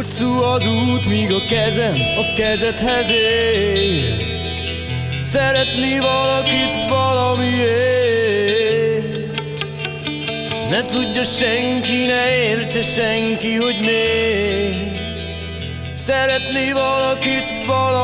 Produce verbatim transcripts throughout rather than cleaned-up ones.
Hosszú az út, míg a kezem a kezedhez ér. Szeretni valakit valamiért. Ne tudja senki, ne értse senki, hogy miért. Szeretni valakit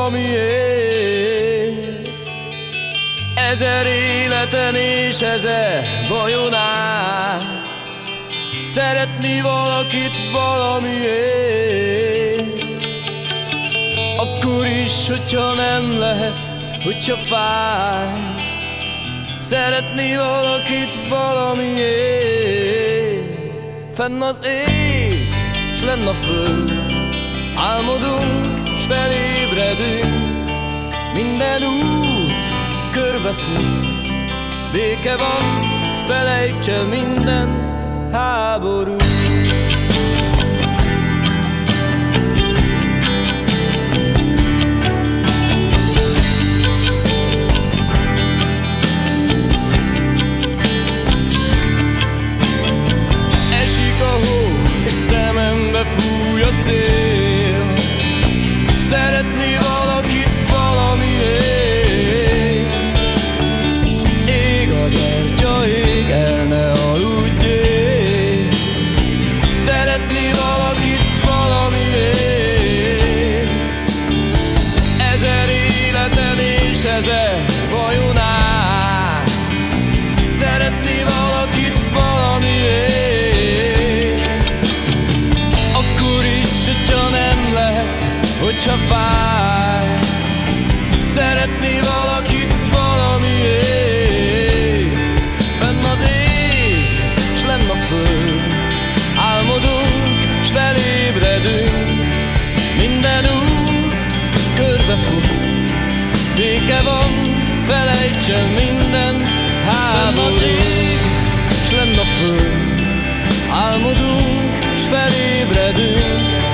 valamiért. Ezer életen és ezer bajon át. Szeretni valakit valamiért. Akkor is, hogyha nem lehet, hogyha fáj. Szeretni valakit valamiért. Fenn az ég, s lenn a föld. Álmodunk, s felébredünk. Minden út körbefut. Béke van, felejts el minden háború. Esik a hó, és szemembe fúj a szél. Szeretni valakit valamiért. Ég a gyertya, ég el, ne aludjél. Szeretni valakit valamiért. Ezer életen és ezer bajon át. Szeretni valakit valamiért. Akkor is, hogyha nem lehet, hogyha fáj. Szeretni valakit valamiért. Fenn az ég, s lenn a föld. Álmodunk, s felébredünk. Minden út körbefut. Béke van, felejts el minden háború. Fenn az ég, s lenn a föld. Álmodunk, s felébredünk.